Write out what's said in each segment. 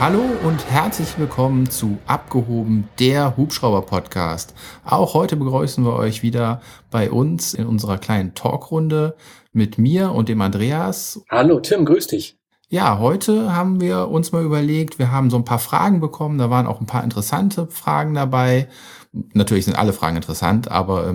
Hallo und herzlich willkommen zu Abgehoben, der Hubschrauber-Podcast. Auch heute begrüßen wir euch wieder bei uns in unserer kleinen Talkrunde mit mir und dem Andreas. Hallo Tim, grüß dich. Ja, heute haben wir uns mal überlegt, wir haben so ein paar Fragen bekommen, da waren auch ein paar interessante Fragen dabei. Natürlich sind alle Fragen interessant, aber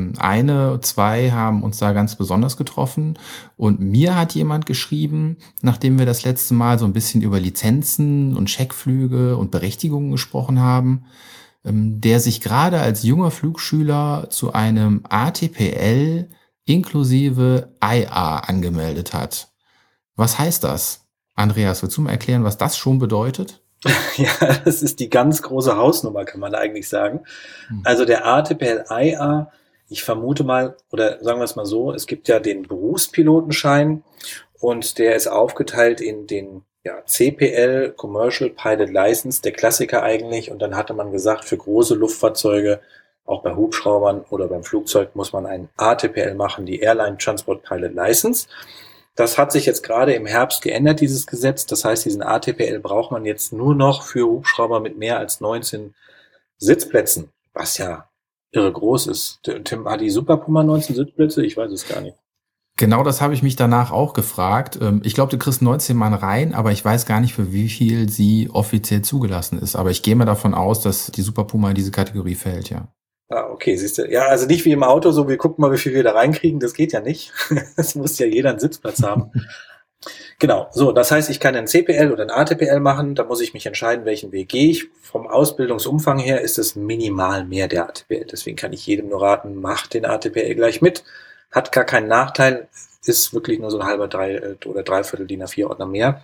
zwei haben uns da ganz besonders getroffen. Und mir hat jemand geschrieben, nachdem wir das letzte Mal so ein bisschen über Lizenzen und Checkflüge und Berechtigungen gesprochen haben, der sich gerade als junger Flugschüler zu einem ATPL inklusive IA angemeldet hat. Was heißt das? Andreas, willst du mal erklären, was das schon bedeutet? Ja, das ist die ganz große Hausnummer, kann man eigentlich sagen. Hm. Also der ATPL-IA, ich vermute mal, oder sagen wir es mal so, es gibt ja den Berufspilotenschein und der ist aufgeteilt in den CPL, Commercial Pilot License, der Klassiker eigentlich. Und dann hatte man gesagt, für große Luftfahrzeuge, auch bei Hubschraubern oder beim Flugzeug, muss man ein ATPL machen, die Airline Transport Pilot License. Das hat sich jetzt gerade im Herbst geändert, dieses Gesetz. Das heißt, diesen ATPL braucht man jetzt nur noch für Hubschrauber mit mehr als 19 Sitzplätzen, was ja irre groß ist. Tim, hat die Super Puma 19 Sitzplätze? Ich weiß es gar nicht. Genau, das habe ich mich danach auch gefragt. Ich glaube, du kriegst 19 Mann rein, aber ich weiß gar nicht, für wie viel sie offiziell zugelassen ist. Aber ich gehe mal davon aus, dass die Super Puma in diese Kategorie fällt, ja. Ah, okay, siehst du. Ja, also nicht wie im Auto, so wir gucken mal, wie viel wir da reinkriegen. Das geht ja nicht. Es muss ja jeder einen Sitzplatz haben. Genau, so, das heißt, ich kann einen CPL oder einen ATPL machen, da muss ich mich entscheiden, welchen Weg gehe ich. Vom Ausbildungsumfang her ist es minimal mehr der ATPL. Deswegen kann ich jedem nur raten, macht den ATPL gleich mit. Hat gar keinen Nachteil, ist wirklich nur so ein halber oder dreiviertel DIN A4-Ordner mehr.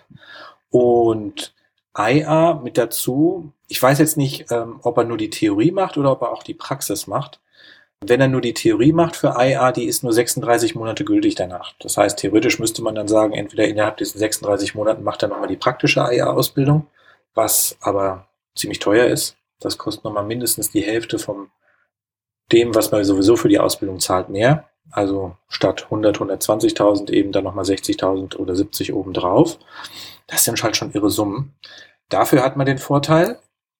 Und IA mit dazu, ich weiß jetzt nicht, ob er nur die Theorie macht oder ob er auch die Praxis macht. Wenn er nur die Theorie macht für IA, die ist nur 36 Monate gültig danach. Das heißt, theoretisch müsste man dann sagen, entweder innerhalb diesen 36 Monaten macht er nochmal die praktische IA-Ausbildung, was aber ziemlich teuer ist. Das kostet nochmal mindestens die Hälfte von dem, was man sowieso für die Ausbildung zahlt, mehr. Also statt 100, 120.000 eben dann nochmal 60.000 oder 70 obendrauf. Das sind halt schon irre Summen. Dafür hat man den Vorteil,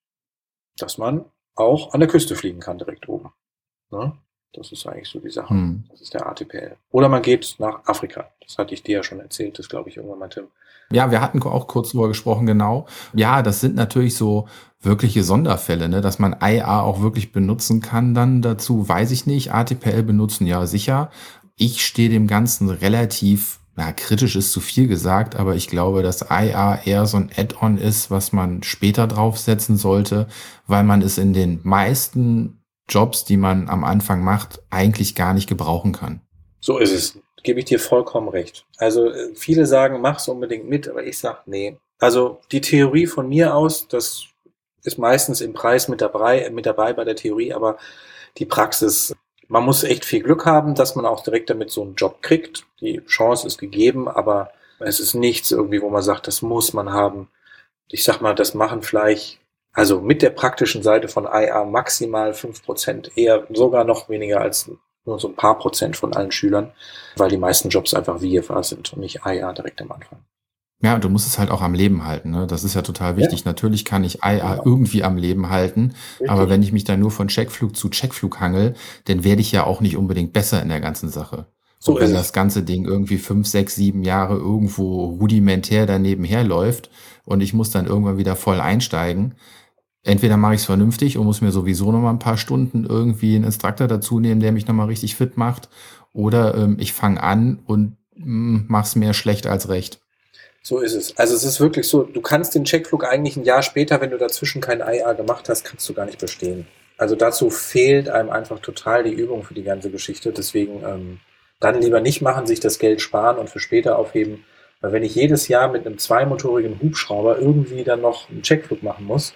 dass man auch an der Küste fliegen kann, direkt oben. Ne? Das ist eigentlich so die Sache. Das ist der ATPL. Oder man geht nach Afrika. Das hatte ich dir ja schon erzählt, das glaube ich irgendwann mal, Tim. Ja, wir hatten auch kurz drüber gesprochen, genau. Ja, das sind natürlich so wirkliche Sonderfälle, ne, dass man IA auch wirklich benutzen kann dann dazu, weiß ich nicht. ATPL benutzen, ja sicher. Ich stehe dem Ganzen relativ, kritisch ist zu viel gesagt, aber ich glaube, dass IA eher so ein Add-on ist, was man später draufsetzen sollte, weil man es in den meisten Jobs, die man am Anfang macht, eigentlich gar nicht gebrauchen kann. So ist es. Gebe ich dir vollkommen recht. Also viele sagen, mach's unbedingt mit, aber ich sag, nee. Also die Theorie von mir aus, das ist meistens im Preis mit dabei bei der Theorie, aber die Praxis, man muss echt viel Glück haben, dass man auch direkt damit so einen Job kriegt. Die Chance ist gegeben, aber es ist nichts irgendwie, wo man sagt, das muss man haben. Ich sag mal, das machen vielleicht, also mit der praktischen Seite von IA maximal 5%, eher sogar noch weniger als nur so ein paar Prozent von allen Schülern, weil die meisten Jobs einfach VFA sind und nicht IA direkt am Anfang. Ja, du musst es halt auch am Leben halten, ne? Das ist ja total wichtig. Ja. Natürlich kann ich IA Genau. irgendwie am Leben halten, aber Richtig. wenn ich mich dann nur von Checkflug zu Checkflug hangel, dann werde ich ja auch nicht unbedingt besser in der ganzen Sache. So Und ist wenn es. das ganze Ding irgendwie 5, 6, 7 Jahre irgendwo rudimentär daneben herläuft und ich muss dann irgendwann wieder voll einsteigen, entweder mache ich es vernünftig und muss mir sowieso noch mal ein paar Stunden irgendwie einen Instructor dazu nehmen, der mich noch mal richtig fit macht, oder ich fange an und mach's mehr schlecht als recht. So ist es. Also es ist wirklich so, du kannst den Checkflug eigentlich ein Jahr später, wenn du dazwischen kein IA gemacht hast, kannst du gar nicht bestehen. Also dazu fehlt einem einfach total die Übung für die ganze Geschichte. Deswegen dann lieber nicht machen, sich das Geld sparen und für später aufheben. Weil wenn ich jedes Jahr mit einem zweimotorigen Hubschrauber irgendwie dann noch einen Checkflug machen muss,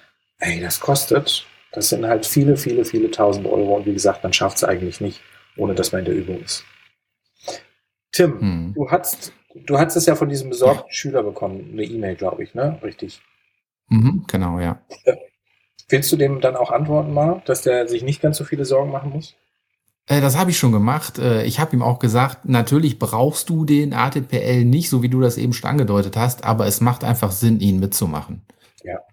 das kostet. Das sind halt viele, viele, viele tausend Euro. Und wie gesagt, man schafft es eigentlich nicht, ohne dass man in der Übung ist. Tim, Hm. du hast es ja von diesem besorgten Schüler bekommen, eine E-Mail, glaube ich, ne? Richtig. Genau, ja. Willst du dem dann auch antworten mal, dass der sich nicht ganz so viele Sorgen machen muss? Das habe ich schon gemacht. Ich habe ihm auch gesagt, natürlich brauchst du den ATPL nicht, so wie du das eben schon angedeutet hast, aber es macht einfach Sinn, ihn mitzumachen. Ja,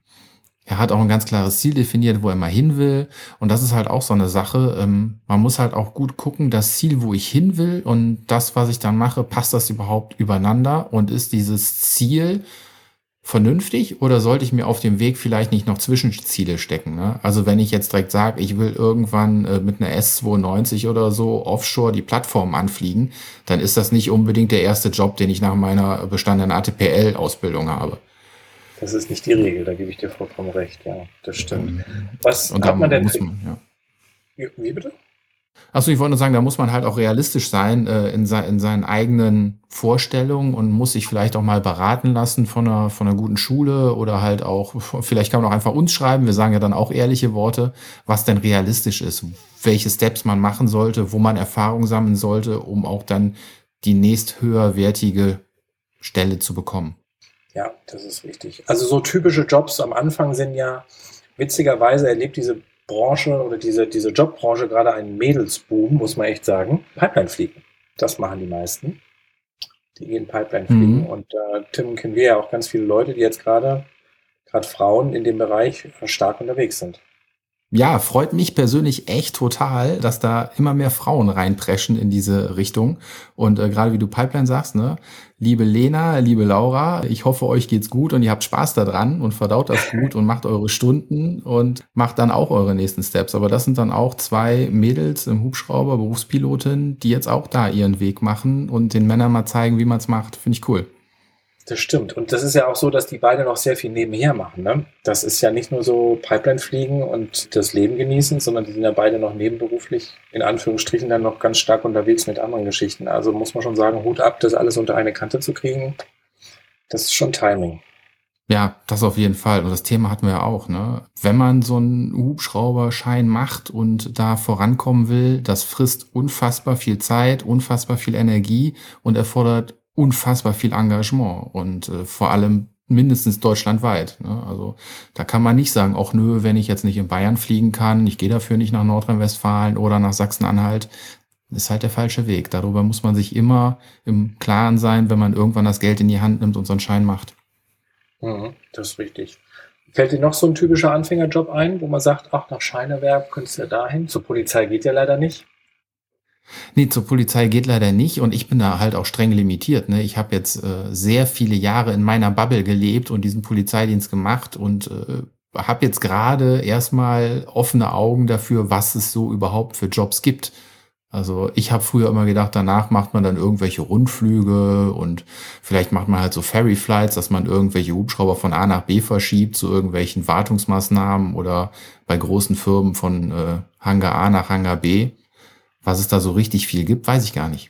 Er hat auch ein ganz klares Ziel definiert, wo er mal hin will. Und das ist halt auch so eine Sache. Man muss halt auch gut gucken, das Ziel, wo ich hin will und das, was ich dann mache, passt das überhaupt übereinander? Und ist dieses Ziel vernünftig oder sollte ich mir auf dem Weg vielleicht nicht noch Zwischenziele stecken, ne? Also, wenn ich jetzt direkt sage, ich will irgendwann, mit 'ner S-92 oder so offshore die Plattform anfliegen, dann ist das nicht unbedingt der erste Job, den ich nach meiner bestandenen ATPL-Ausbildung habe. Das ist nicht die Regel, da gebe ich dir vollkommen recht, ja, das stimmt. Was Und da hat man denn muss für, man, ja. wie bitte? Achso, ich wollte nur sagen, da muss man halt auch realistisch sein, in seinen eigenen Vorstellungen und muss sich vielleicht auch mal beraten lassen von 'ner guten Schule oder halt auch vielleicht kann man auch einfach uns schreiben. Wir sagen ja dann auch ehrliche Worte, was denn realistisch ist, welche Steps man machen sollte, wo man Erfahrung sammeln sollte, um auch dann die nächst höherwertige Stelle zu bekommen. Ja, das ist richtig. Also so typische Jobs am Anfang sind ja, witzigerweise erlebt diese Branche oder diese Jobbranche gerade einen Mädelsboom, muss man echt sagen. Pipeline fliegen. Das machen die meisten. Die gehen Pipeline fliegen. Mhm. Und Tim, kennen wir ja auch ganz viele Leute, die jetzt gerade Frauen in dem Bereich stark unterwegs sind. Ja, freut mich persönlich echt total, dass da immer mehr Frauen reinpreschen in diese Richtung. Und gerade wie du Pipeline sagst, ne, liebe Lena, liebe Laura, ich hoffe, euch geht's gut und ihr habt Spaß daran und verdaut das gut und macht eure Stunden und macht dann auch eure nächsten Steps. Aber das sind dann auch zwei Mädels im Hubschrauber, Berufspilotin, die jetzt auch da ihren Weg machen und den Männern mal zeigen, wie man's macht. Finde ich cool. Das stimmt. Und das ist ja auch so, dass die beide noch sehr viel nebenher machen. Ne? Das ist ja nicht nur so Pipeline fliegen und das Leben genießen, sondern die sind ja beide noch nebenberuflich, in Anführungsstrichen, dann noch ganz stark unterwegs mit anderen Geschichten. Also muss man schon sagen, Hut ab, das alles unter eine Kante zu kriegen. Das ist schon Timing. Ja, das auf jeden Fall. Und das Thema hatten wir ja auch, ne? Wenn man so einen Hubschrauberschein macht und da vorankommen will, das frisst unfassbar viel Zeit, unfassbar viel Energie und erfordert unfassbar viel Engagement und vor allem mindestens deutschlandweit. Ne? Also da kann man nicht sagen, ach nö, wenn ich jetzt nicht in Bayern fliegen kann, ich gehe dafür nicht nach Nordrhein-Westfalen oder nach Sachsen-Anhalt. Ist halt der falsche Weg. Darüber muss man sich immer im Klaren sein, wenn man irgendwann das Geld in die Hand nimmt und so einen Schein macht. Mhm, das ist richtig. Fällt dir noch so ein typischer Anfängerjob ein, wo man sagt, ach, nach Scheinewerk könntest du ja dahin. Zur Polizei geht ja leider nicht. Ne, zur Polizei geht leider nicht und ich bin da halt auch streng limitiert, ne? Ich habe jetzt, sehr viele Jahre in meiner Bubble gelebt und diesen Polizeidienst gemacht und, habe jetzt grade erst mal offene Augen dafür, was es so überhaupt für Jobs gibt. Also, ich habe früher immer gedacht, danach macht man dann irgendwelche Rundflüge und vielleicht macht man halt so Ferry Flights, dass man irgendwelche Hubschrauber von A nach B verschiebt zu irgendwelchen Wartungsmaßnahmen oder bei großen Firmen von, Hangar A nach Hangar B. Was es da so richtig viel gibt, weiß ich gar nicht.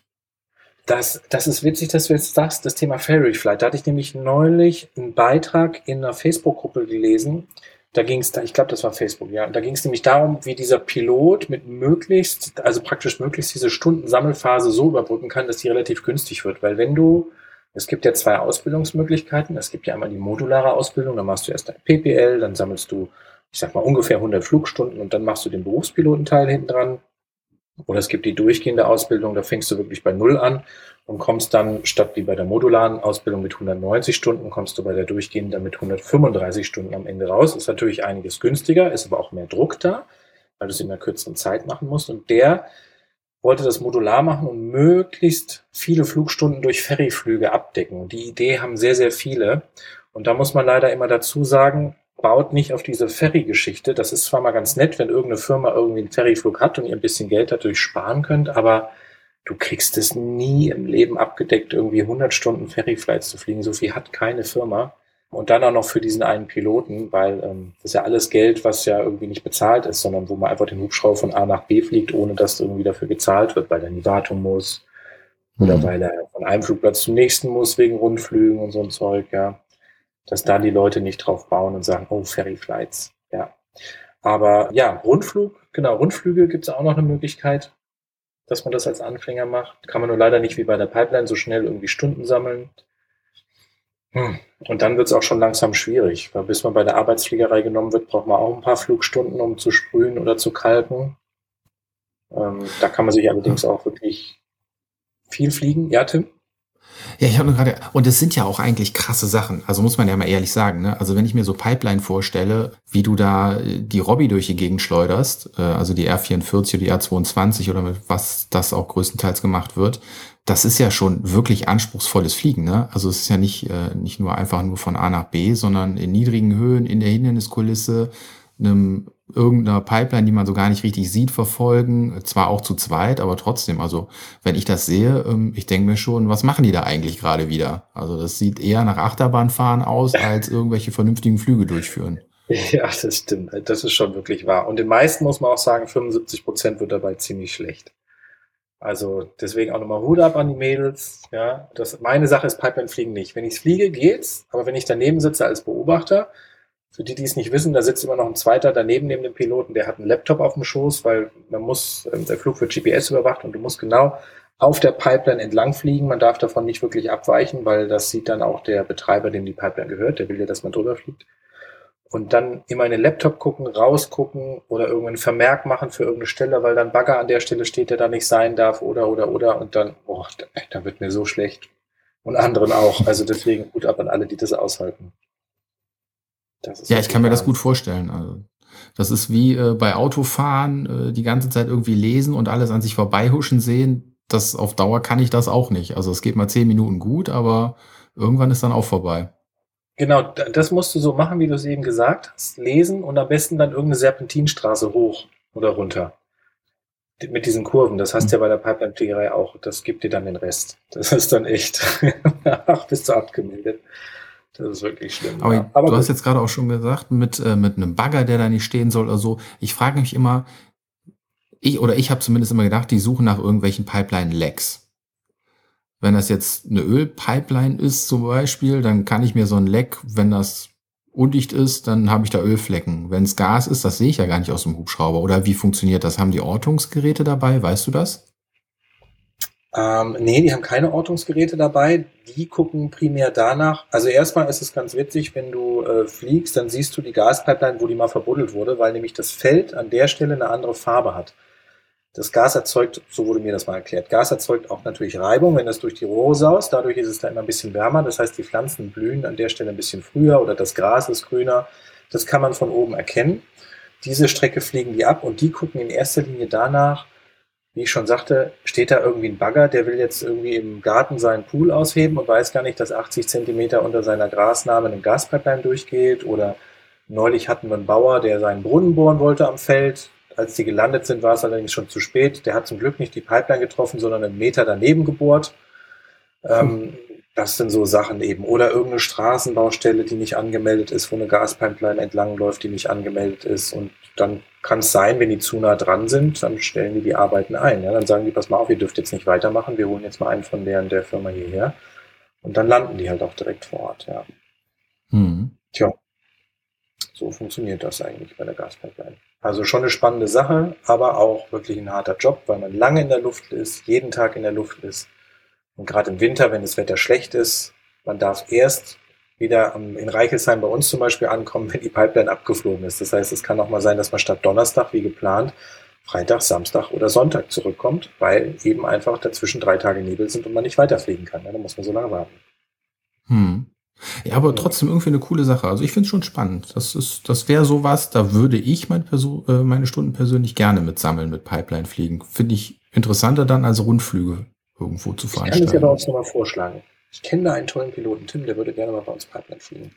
Das ist witzig, dass du jetzt sagst, das Thema Fairy Flight. Da hatte ich nämlich neulich einen Beitrag in einer Facebook-Gruppe gelesen. Da ging es, ich glaube, das war Facebook, ja. Da ging es nämlich darum, wie dieser Pilot mit möglichst, also praktisch möglichst diese Stundensammelphase so überbrücken kann, dass die relativ günstig wird. Weil wenn du, es gibt ja zwei Ausbildungsmöglichkeiten. Es gibt ja einmal die modulare Ausbildung, dann machst du erst dein PPL, dann sammelst du, ich sag mal, ungefähr 100 Flugstunden und dann machst du den Berufspilotenteil hinten dran. Oder es gibt die durchgehende Ausbildung, da fängst du wirklich bei Null an und kommst dann statt wie bei der modularen Ausbildung mit 190 Stunden, kommst du bei der durchgehenden mit 135 Stunden am Ende raus. Ist natürlich einiges günstiger, ist aber auch mehr Druck da, weil du es in einer kürzeren Zeit machen musst. Und der wollte das modular machen und möglichst viele Flugstunden durch Ferryflüge abdecken. Und die Idee haben sehr, sehr viele. Und da muss man leider immer dazu sagen, baut nicht auf diese Ferry-Geschichte. Das ist zwar mal ganz nett, wenn irgendeine Firma irgendwie einen Ferryflug hat und ihr ein bisschen Geld dadurch sparen könnt, aber du kriegst es nie im Leben abgedeckt, irgendwie 100 Stunden Ferryflights zu fliegen. So viel hat keine Firma. Und dann auch noch für diesen einen Piloten, weil das ist ja alles Geld, was ja irgendwie nicht bezahlt ist, sondern wo man einfach den Hubschrauber von A nach B fliegt, ohne dass irgendwie dafür gezahlt wird, weil er in die Wartung muss oder Mhm. weil er von einem Flugplatz zum nächsten muss wegen Rundflügen und so ein Zeug, ja. Dass da die Leute nicht drauf bauen und sagen, oh, Ferryflights, ja. Aber ja, Rundflug, genau, Rundflüge gibt es auch noch eine Möglichkeit, dass man das als Anfänger macht. Kann man nur leider nicht wie bei der Pipeline so schnell irgendwie Stunden sammeln. Und dann wird es auch schon langsam schwierig, weil bis man bei der Arbeitsfliegerei genommen wird, braucht man auch ein paar Flugstunden, um zu sprühen oder zu kalken. Da kann man sich allerdings auch wirklich viel fliegen. Ja, Tim? Ja, ich habe nur gerade, und es sind ja auch eigentlich krasse Sachen, also muss man ja mal ehrlich sagen, ne? Also wenn ich mir so Pipeline vorstelle, wie du da die Robby durch die Gegend schleuderst, also die R44 oder die R22 oder mit was das auch größtenteils gemacht wird, das ist ja schon wirklich anspruchsvolles Fliegen, ne? Also es ist ja nicht nur einfach nur von A nach B, sondern in niedrigen Höhen, in der Hinderniskulisse, irgendeiner Pipeline, die man so gar nicht richtig sieht, verfolgen. Zwar auch zu zweit, aber trotzdem, also wenn ich das sehe, ich denke mir schon, was machen die da eigentlich gerade wieder? Also das sieht eher nach Achterbahnfahren aus, als irgendwelche vernünftigen Flüge durchführen. Ja, das stimmt. Das ist schon wirklich wahr. Und den meisten muss man auch sagen, 75% wird dabei ziemlich schlecht. Also deswegen auch nochmal Hut ab an die Mädels. Ja, meine Sache ist Pipeline-Fliegen nicht. Wenn ich fliege, geht's. Aber wenn ich daneben sitze als Beobachter, für die, die es nicht wissen, da sitzt immer noch ein zweiter daneben neben dem Piloten, der hat einen Laptop auf dem Schoß, weil der Flug wird GPS überwacht und du musst genau auf der Pipeline entlang fliegen. Man darf davon nicht wirklich abweichen, weil das sieht dann auch der Betreiber, dem die Pipeline gehört, der will ja, dass man drüber fliegt. Und dann immer in den Laptop gucken, rausgucken oder irgendeinen Vermerk machen für irgendeine Stelle, weil dann Bagger an der Stelle steht, der da nicht sein darf oder. Und dann, da wird mir so schlecht. Und anderen auch. Also deswegen gut ab an alle, die das aushalten. Das ist Ja, ich kann wirklich mir das Wahnsinn. gut vorstellen. Also, das ist wie bei Autofahren, die ganze Zeit irgendwie lesen und alles an sich vorbeihuschen sehen. Das auf Dauer kann ich das auch nicht. Also es geht mal 10 Minuten gut, aber irgendwann ist dann auch vorbei. Genau, das musst du so machen, wie du es eben gesagt hast. Lesen und am besten dann irgendeine Serpentinstraße hoch oder runter. Mit diesen Kurven. Das hast du ja bei der Pipeline-Fliegerei auch. Das gibt dir dann den Rest. Das ist dann echt. Ach, bist du abgemeldet. Das ist wirklich schlimm, Aber ja. Aber du hast gut. jetzt gerade auch schon gesagt, mit einem Bagger, der da nicht stehen soll oder so. Ich frage mich immer, ich habe zumindest immer gedacht, die suchen nach irgendwelchen Pipeline-Lecks. Wenn das jetzt eine Ölpipeline ist zum Beispiel, dann kann ich mir so ein Leck, wenn das undicht ist, dann habe ich da Ölflecken. Wenn es Gas ist, das sehe ich ja gar nicht aus dem Hubschrauber. Oder wie funktioniert das? Haben die Ortungsgeräte dabei? Weißt du das? Nee, die haben keine Ortungsgeräte dabei. Die gucken primär danach. Also erstmal ist es ganz witzig, wenn du fliegst, dann siehst du die Gaspipeline, wo die mal verbuddelt wurde, weil nämlich das Feld an der Stelle eine andere Farbe hat. Das Gas erzeugt, so wurde mir das mal erklärt, Gas erzeugt auch natürlich Reibung, wenn das durch die Rohre saust. Dadurch ist es da immer ein bisschen wärmer. Das heißt, die Pflanzen blühen an der Stelle ein bisschen früher oder das Gras ist grüner. Das kann man von oben erkennen. Diese Strecke fliegen die ab und die gucken in erster Linie danach, wie ich schon sagte, steht da irgendwie ein Bagger, der will jetzt irgendwie im Garten seinen Pool ausheben und weiß gar nicht, dass 80 Zentimeter unter seiner Grasnarbe eine Gaspipeline durchgeht. Oder neulich hatten wir einen Bauer, der seinen Brunnen bohren wollte am Feld. Als die gelandet sind, war es allerdings schon zu spät. Der hat zum Glück nicht die Pipeline getroffen, sondern einen Meter daneben gebohrt. Puh. Ähm, Das sind so Sachen eben. Oder irgendeine Straßenbaustelle, die nicht angemeldet ist, wo eine Gaspipeline entlang läuft, die nicht angemeldet ist. Und dann kann es sein, wenn die zu nah dran sind, dann stellen die Arbeiten ein. Ja, dann sagen die, pass mal auf, ihr dürft jetzt nicht weitermachen, wir holen jetzt mal einen von der Firma hierher. Und dann landen die halt auch direkt vor Ort. Ja. Hm. Tja, so funktioniert das eigentlich bei der Gaspipeline. Also schon eine spannende Sache, aber auch wirklich ein harter Job, weil man lange in der Luft ist, jeden Tag in der Luft ist. Und gerade im Winter, wenn das Wetter schlecht ist, man darf erst wieder in Reichelsheim bei uns zum Beispiel ankommen, wenn die Pipeline abgeflogen ist. Das heißt, es kann auch mal sein, dass man statt Donnerstag wie geplant Freitag, Samstag oder Sonntag zurückkommt, weil eben einfach dazwischen 3 Tage Nebel sind und man nicht weiterfliegen kann. Ja, da muss man so lange warten. Hm. Ja, aber Ja. trotzdem irgendwie eine coole Sache. Also ich finde es schon spannend. Das wäre sowas, da würde ich meine Stunden persönlich gerne mitsammeln, mit Pipeline fliegen. Finde ich interessanter dann als Rundflüge irgendwo zu Ich kann das ja bei veranstalten. uns nochmal vorschlagen. Ich kenne da einen tollen Piloten, Tim, der würde gerne mal bei uns Pipeline fliegen.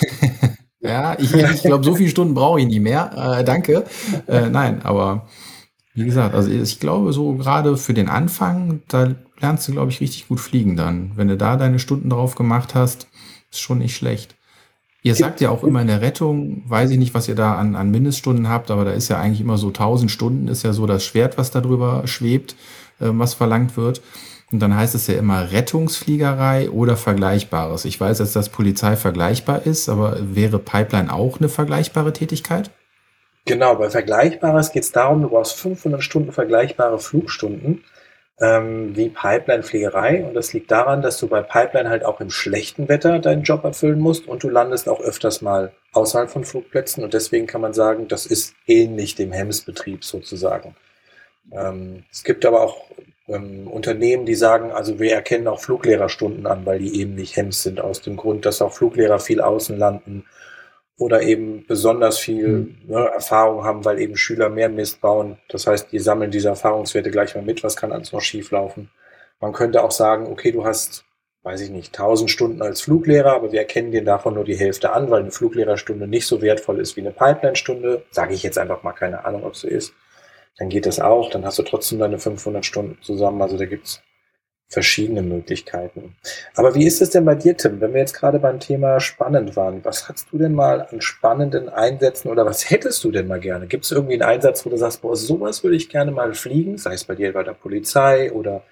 Ja, ich glaube, so viele Stunden brauche ich nie mehr. Danke. Nein, aber wie gesagt, also ich glaube, so gerade für den Anfang, da lernst du, glaube ich, richtig gut fliegen dann. Wenn du da deine Stunden drauf gemacht hast, ist schon nicht schlecht. Ihr sagt ja auch immer in der Rettung, weiß ich nicht, was ihr da an Mindeststunden habt, aber da ist ja eigentlich immer so 1000 Stunden, ist ja so das Schwert, was da drüber schwebt, was verlangt wird. Und dann heißt es ja immer Rettungsfliegerei oder Vergleichbares. Ich weiß jetzt, dass Polizei vergleichbar ist, aber wäre Pipeline auch eine vergleichbare Tätigkeit? Genau, bei Vergleichbares geht es darum, du brauchst 500 Stunden vergleichbare Flugstunden wie Pipeline-Pflegerei. Und das liegt daran, dass du bei Pipeline halt auch im schlechten Wetter deinen Job erfüllen musst und du landest auch öfters mal außerhalb von Flugplätzen. Und deswegen kann man sagen, das ist ähnlich dem Hems-Betrieb sozusagen. Es gibt aber auch Unternehmen, die sagen, also wir erkennen auch Fluglehrerstunden an, weil die eben nicht HEMS sind, aus dem Grund, dass auch Fluglehrer viel außen landen oder eben besonders Hm. viel, ne, Erfahrung haben, weil eben Schüler mehr Mist bauen. Das heißt, die sammeln diese Erfahrungswerte gleich mal mit, was kann alles noch schief laufen. Man könnte auch sagen, okay, du hast, weiß ich nicht, 1000 Stunden als Fluglehrer, aber wir erkennen dir davon nur die Hälfte an, weil eine Fluglehrerstunde nicht so wertvoll ist wie eine Pipeline-Stunde. Sage ich jetzt einfach mal, keine Ahnung, ob es so ist. Dann geht das auch, dann hast du trotzdem deine 500 Stunden zusammen. Also da gibt's verschiedene Möglichkeiten. Aber wie ist es denn bei dir, Tim, wenn wir jetzt gerade beim Thema spannend waren? Was hast du denn mal an spannenden Einsätzen oder was hättest du denn mal gerne? Gibt es irgendwie einen Einsatz, wo du sagst, boah, sowas würde ich gerne mal fliegen, sei es bei dir bei der Polizei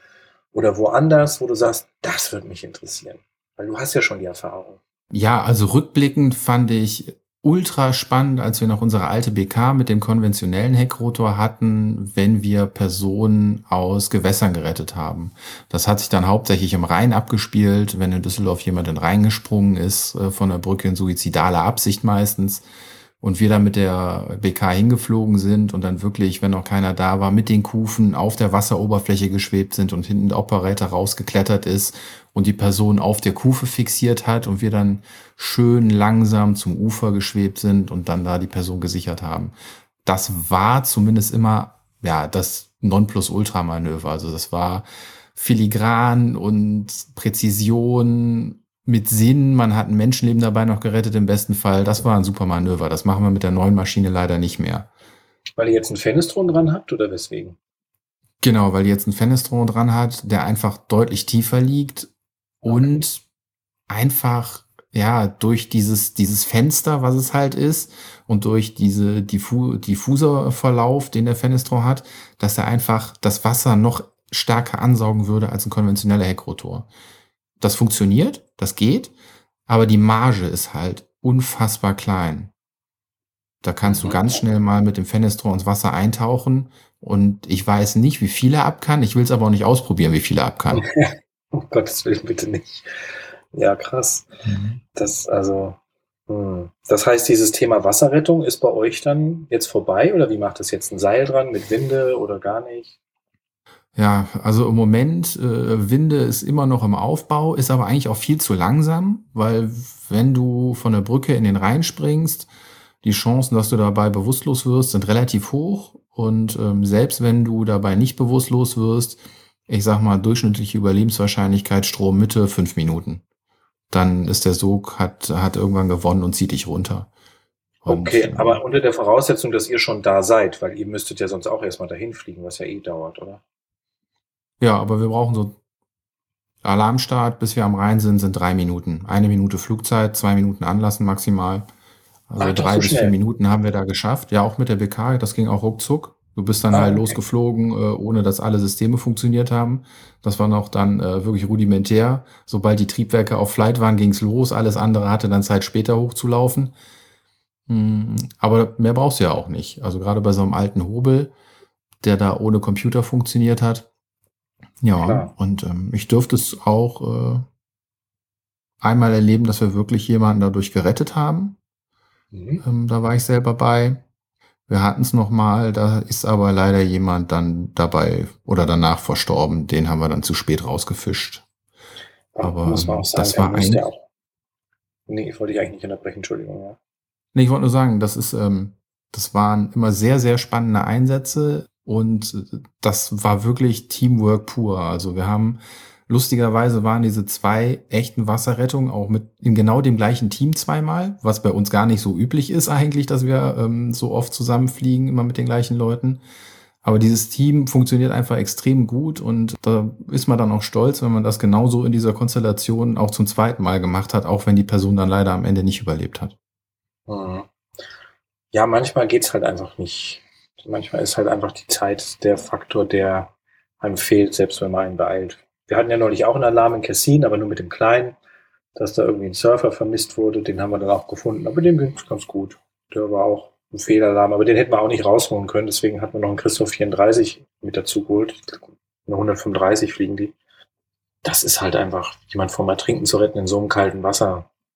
oder woanders, wo du sagst, das würde mich interessieren? Weil du hast ja schon die Erfahrung. Ja, also rückblickend fand ich ultra spannend, als wir noch unsere alte BK mit dem konventionellen Heckrotor hatten, wenn wir Personen aus Gewässern gerettet haben. Das hat sich dann hauptsächlich im Rhein abgespielt, wenn in Düsseldorf jemand in den Rhein gesprungen ist, von der Brücke in suizidaler Absicht meistens. Und wir dann mit der BK hingeflogen sind und dann wirklich, wenn noch keiner da war, mit den Kufen auf der Wasseroberfläche geschwebt sind und hinten der Operator rausgeklettert ist und die Person auf der Kufe fixiert hat und wir dann schön langsam zum Ufer geschwebt sind und dann da die Person gesichert haben. Das war zumindest immer, ja, das Nonplusultra-Manöver. Also das war filigran und Präzision mit Sinn. Man hat ein Menschenleben dabei noch gerettet im besten Fall. Das war ein super Manöver. Das machen wir mit der neuen Maschine leider nicht mehr. Weil ihr jetzt einen Fenestron dran habt oder weswegen? Genau, weil die jetzt einen Fenestron dran hat, der einfach deutlich tiefer liegt Okay. und einfach, ja, durch dieses Fenster, was es halt ist, und durch diese Diffuserverlauf, den der Fenestron hat, dass er einfach das Wasser noch stärker ansaugen würde als ein konventioneller Heckrotor. Das funktioniert, das geht, aber die Marge ist halt unfassbar klein. Da kannst du Mhm. ganz schnell mal mit dem Fenestron ins Wasser eintauchen und ich weiß nicht, wie viel er ab kann. Ich will es aber auch nicht ausprobieren, wie viel er ab kann. Um Gottes Willen bitte nicht. Ja, krass. Mhm. Das heißt, dieses Thema Wasserrettung ist bei euch dann jetzt vorbei oder wie macht das jetzt ein Seil dran mit Winde oder gar nicht? Ja, also im Moment, Winde ist immer noch im Aufbau, ist aber eigentlich auch viel zu langsam, weil wenn du von der Brücke in den Rhein springst, die Chancen, dass du dabei bewusstlos wirst, sind relativ hoch. Und selbst wenn du dabei nicht bewusstlos wirst, ich sag mal, durchschnittliche Überlebenswahrscheinlichkeit Strommitte 5 Minuten. Dann ist der Sog, hat irgendwann gewonnen und zieht dich runter. Und Okay, aber unter der Voraussetzung, dass ihr schon da seid, weil ihr müsstet ja sonst auch erstmal dahin fliegen, was ja eh dauert, oder? ja, aber wir brauchen so Alarmstart, bis wir am Rhein sind 3 Minuten. 1 Minute Flugzeit, 2 Minuten Anlassen maximal. Ach, Also doch drei so bis vier schnell. Minuten haben wir da geschafft. Ja, auch mit der BK, das ging auch ruckzuck. Du bist dann Ah, halt okay. losgeflogen, ohne dass alle Systeme funktioniert haben. Das war noch dann wirklich rudimentär. Sobald die Triebwerke auf Flight waren, ging's los. Alles andere hatte dann Zeit später hochzulaufen. Aber mehr brauchst du ja auch nicht. Also gerade bei so einem alten Hobel, der da ohne Computer funktioniert hat. Ja, Klar. und ich durfte es auch einmal erleben, dass wir wirklich jemanden dadurch gerettet haben. Mhm. Da war ich selber bei. Wir hatten es noch mal, da ist aber leider jemand dann dabei oder danach verstorben. Den haben wir dann zu spät rausgefischt. Aber Aber muss man auch sagen, das er war muss ja eigentlich, auch. Nee, wollte ich eigentlich nicht unterbrechen, Entschuldigung, ja. nee, ich wollte nur sagen, das waren immer sehr, sehr spannende Einsätze und das war wirklich Teamwork pur. Also wir haben, lustigerweise waren diese zwei echten Wasserrettungen auch mit in genau dem gleichen Team zweimal, was bei uns gar nicht so üblich ist eigentlich, dass wir so oft zusammenfliegen, immer mit den gleichen Leuten. Aber dieses Team funktioniert einfach extrem gut und da ist man dann auch stolz, wenn man das genauso in dieser Konstellation auch zum zweiten Mal gemacht hat, auch wenn die Person dann leider am Ende nicht überlebt hat. Mhm. Ja, manchmal geht's halt einfach nicht. Manchmal ist halt einfach die Zeit der Faktor, der einem fehlt, selbst wenn man einen beeilt. Wir hatten ja neulich auch einen Alarm in Kessin, aber nur mit dem Kleinen, dass da irgendwie ein Surfer vermisst wurde. Den haben wir dann auch gefunden, aber dem ging's ganz gut. Der war auch ein Fehlalarm, aber den hätten wir auch nicht rausholen können. Deswegen hatten wir noch einen Christoph 34 mit dazu geholt. Eine 135 fliegen die. Das ist halt einfach, jemand vom Ertrinken zu retten in so einem kalten Wasser.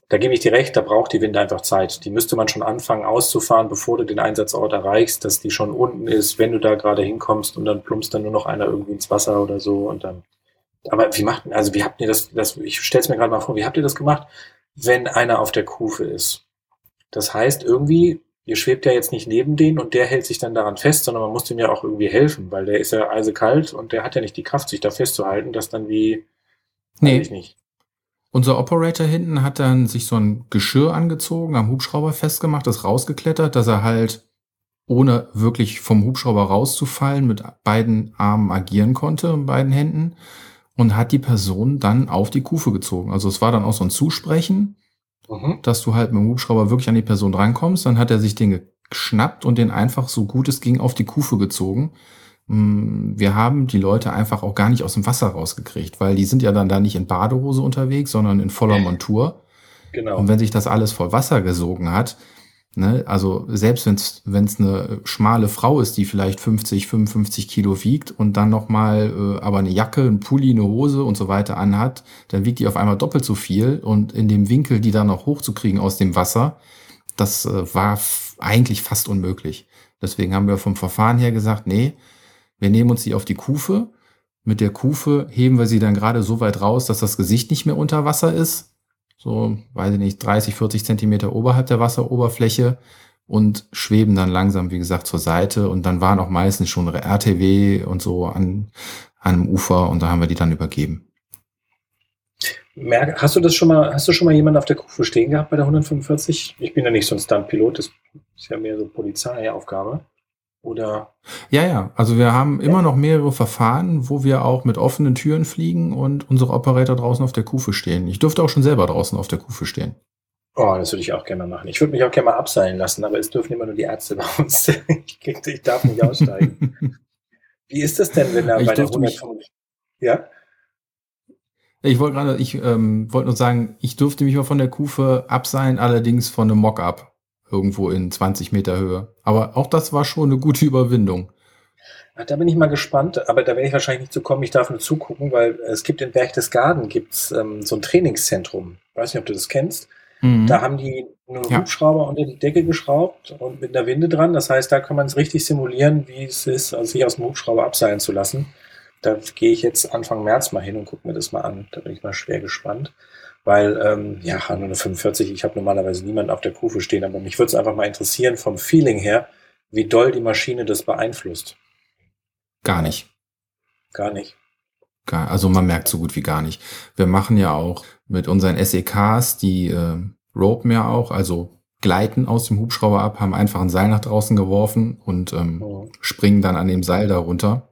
Da gebe ich dir recht, da braucht die Winde einfach Zeit. Die müsste man schon anfangen auszufahren, bevor du den Einsatzort erreichst, dass die schon unten ist, wenn du da gerade hinkommst und dann plumpst dann nur noch einer irgendwie ins Wasser oder so und dann. Aber wie habt ihr das, ich stell's mir gerade mal vor, wie habt ihr das gemacht, wenn einer auf der Kufe ist? Das heißt irgendwie, ihr schwebt ja jetzt nicht neben denen und der hält sich dann daran fest, sondern man muss dem ja auch irgendwie helfen, weil der ist ja eisekalt und der hat ja nicht die Kraft, sich da festzuhalten, dass dann wie, weiß ich Nee, nicht. unser Operator hinten hat dann sich so ein Geschirr angezogen, am Hubschrauber festgemacht, ist rausgeklettert, dass er halt ohne wirklich vom Hubschrauber rauszufallen mit beiden Armen agieren konnte, mit beiden Händen und hat die Person dann auf die Kufe gezogen. Also es war dann auch so ein Zusprechen, Mhm. dass du halt mit dem Hubschrauber wirklich an die Person drankommst. Dann hat er sich den geschnappt und den einfach so gut es ging auf die Kufe gezogen. Wir haben die Leute einfach auch gar nicht aus dem Wasser rausgekriegt, weil die sind ja dann da nicht in Badehose unterwegs, sondern in voller Montur. Und Genau. wenn sich das alles voll Wasser gesogen hat, ne, also selbst wenn's eine schmale Frau ist, die vielleicht 50, 55 Kilo wiegt und dann nochmal aber eine Jacke, ein Pulli, eine Hose und so weiter anhat, dann wiegt die auf einmal doppelt so viel und in dem Winkel, die dann noch hochzukriegen aus dem Wasser, das war eigentlich fast unmöglich. Deswegen haben wir vom Verfahren her gesagt, nee, wir nehmen uns die auf die Kufe. Mit der Kufe heben wir sie dann gerade so weit raus, dass das Gesicht nicht mehr unter Wasser ist. So, weiß ich nicht, 30, 40 Zentimeter oberhalb der Wasseroberfläche und schweben dann langsam, wie gesagt, zur Seite. Und dann waren auch meistens schon RTW und so an einem Ufer und da haben wir die dann übergeben. Hast du schon mal jemanden auf der Kufe stehen gehabt bei der 145? Ich bin ja nicht so ein Stuntpilot, das ist ja mehr so Polizeiaufgabe. Oder? Ja, ja, also wir haben Ja. immer noch mehrere Verfahren, wo wir auch mit offenen Türen fliegen und unsere Operator draußen auf der Kufe stehen. Ich durfte auch schon selber draußen auf der Kufe stehen. Oh, das würde ich auch gerne mal machen. Ich würde mich auch gerne mal abseilen lassen, aber es dürfen immer nur die Ärzte bei uns. Ich darf nicht aussteigen. Wie ist das denn, wenn er Ich bei der durfte mich 145? Ja? wollte nur sagen, ich durfte mich mal von der Kufe abseilen, allerdings von einem Mock-up. Irgendwo in 20 Meter Höhe. Aber auch das war schon eine gute Überwindung. Ach, da bin ich mal gespannt, aber da werde ich wahrscheinlich nicht zu kommen. Ich darf nur zugucken, weil es gibt in Berchtesgaden gibt's so ein Trainingszentrum. Weiß nicht, ob du das kennst. Da Mhm. haben die einen Ja, Hubschrauber unter die Decke geschraubt und mit einer Winde dran. Das heißt, da kann man es richtig simulieren, wie es ist, also sich aus dem Hubschrauber abseilen zu lassen. Da gehe ich jetzt Anfang März mal hin und gucke mir das mal an. Da bin ich mal schwer gespannt. Weil, ja, nur eine 45, ich habe normalerweise niemanden auf der Kufe stehen, aber mich würde es einfach mal interessieren vom Feeling her, wie doll die Maschine das beeinflusst. gar Ja, nicht. gar nicht. Also man merkt so gut wie gar nicht. Wir machen ja auch mit unseren SEKs, die ropen ja auch, also gleiten aus dem Hubschrauber ab, haben einfach ein Seil nach draußen geworfen und Mhm. springen dann an dem Seil darunter.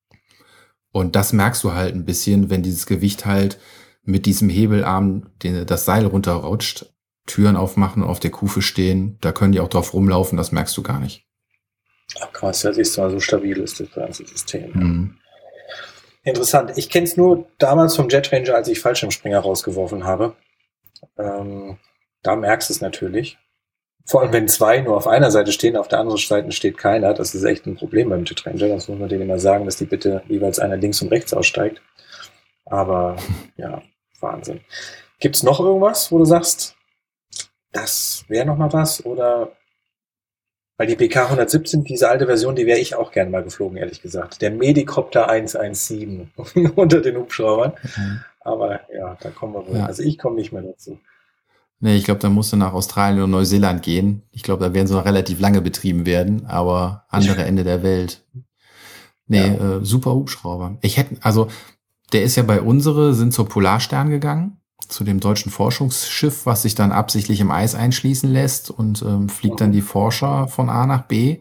Und das merkst du halt ein bisschen, wenn dieses Gewicht halt mit diesem Hebelarm das Seil runterrutscht, Türen aufmachen und auf der Kufe stehen. Da können die auch drauf rumlaufen, das merkst du gar nicht. Ach krass, ja, siehst du mal, so stabil ist das ganze System. Ja. Mhm. Interessant. Ich kenne es nur damals vom Jet Ranger, als ich Fallschirmspringer rausgeworfen habe. Ähm, Da merkst du es natürlich. Vor allem, wenn zwei nur auf einer Seite stehen, auf der anderen Seite steht keiner. Das ist echt ein Problem beim Jet Ranger. Das muss man denen immer sagen, dass die bitte jeweils einer links und rechts aussteigt. Aber ja, Wahnsinn. Gibt's noch irgendwas, wo du sagst, das wäre noch mal was? Oder weil die PK 117, diese alte Version, die wäre ich auch gerne mal geflogen, ehrlich gesagt. Der Medicopter 117 unter den Hubschraubern. Mhm. Aber ja, da kommen wir wohl. Ja. Also ich komme nicht mehr dazu. Nee, ich glaube, da musst du nach Australien oder Neuseeland gehen. Ich glaube, da werden sie noch relativ lange betrieben werden, aber andere Ende der Welt. Nee, Ja. super Hubschrauber. Also, der ist ja bei sind zur Polarstern gegangen, zu dem deutschen Forschungsschiff, was sich dann absichtlich im Eis einschließen lässt und fliegt dann Mhm. die Forscher von A nach B.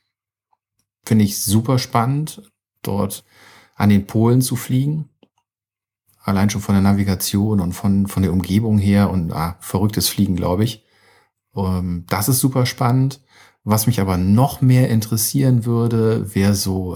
Finde ich super spannend, dort an den Polen zu fliegen. Allein schon von der Navigation und von der Umgebung her und verrücktes Fliegen, glaube ich. Das ist super spannend. Was mich aber noch mehr interessieren würde, wäre so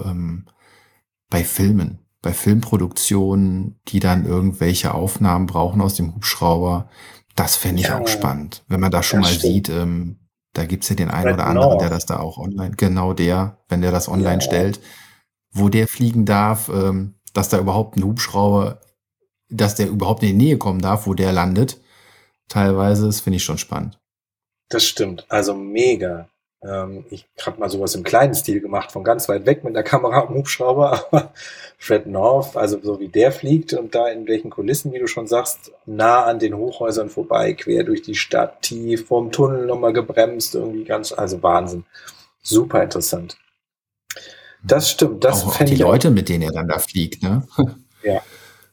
bei Filmproduktionen, die dann irgendwelche Aufnahmen brauchen aus dem Hubschrauber. Das fände ich Ja, auch spannend. Wenn man das schon das mal stimmt. sieht, da gibt's ja den einen Red oder anderen, der North. das da auch online, genau wenn der das Ja, online stellt, wo der fliegen darf, dass der überhaupt in die Nähe kommen darf, wo der landet. teilweise. Das finde ich schon spannend. Das stimmt, also mega. Ich habe mal sowas im kleinen Stil gemacht, von ganz weit weg mit der Kamera am Hubschrauber, aber Fred North, also so wie der fliegt und da in welchen Kulissen, wie du schon sagst, nah an den Hochhäusern vorbei, quer durch die Stadt, tief vom Tunnel nochmal gebremst, irgendwie ganz, also Wahnsinn. Super interessant. Das stimmt, das Auch fände die ich auch, Leute, mit denen er dann da fliegt, ne? ja,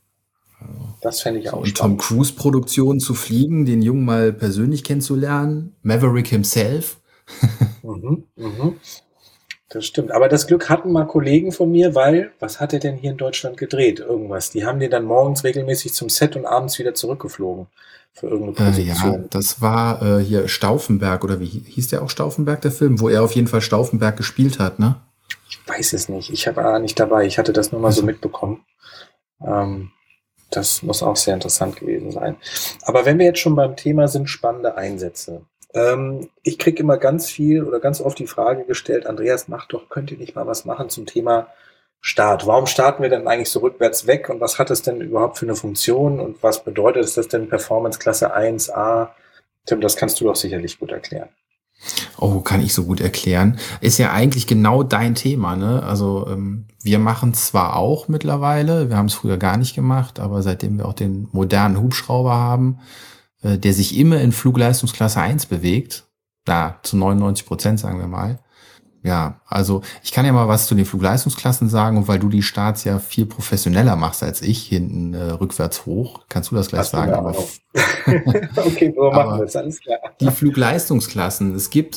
das fände ich So auch in Tom spannend. Cruise Produktionen zu fliegen, den Jungen mal persönlich kennenzulernen, Maverick himself. Mhm, mhm. Das stimmt. Aber das Glück hatten mal Kollegen von mir, weil, was hat er denn hier in Deutschland gedreht? Irgendwas. Die haben den dann morgens regelmäßig zum Set und abends wieder zurückgeflogen für irgendeine Ja, Produktion. das war hier Stauffenberg, oder wie hieß der auch Stauffenberg, der Film, wo er auf jeden Fall Stauffenberg gespielt hat, ne? Ich weiß es nicht. Ich war nicht dabei. Ich hatte das nur mal so Also, mitbekommen. Ähm, Das muss auch sehr interessant gewesen sein. Aber wenn wir jetzt schon beim Thema sind, spannende Einsätze. Ich kriege immer ganz viel oder ganz oft die Frage gestellt, Andreas, könnt ihr nicht mal was machen zum Thema Start? Warum starten wir denn eigentlich so rückwärts weg und was hat es denn überhaupt für eine Funktion und was bedeutet es das denn Performance Klasse 1A? Tim, das kannst du doch sicherlich gut erklären. oh, kann ich so gut erklären. Ist ja eigentlich genau dein Thema, ne? Also wir machen zwar auch mittlerweile, wir haben es früher gar nicht gemacht, aber seitdem wir auch den modernen Hubschrauber haben, der sich immer in Flugleistungsklasse 1 bewegt, da zu 99% sagen wir mal. Ja, also ich kann ja mal was zu den Flugleistungsklassen sagen, und weil du die Starts ja viel professioneller machst als ich, hinten rückwärts hoch, kannst du das gleich Hast du sagen, eine aber, Ahnung? Okay, so machen wir aber es, alles klar. die Flugleistungsklassen, es gibt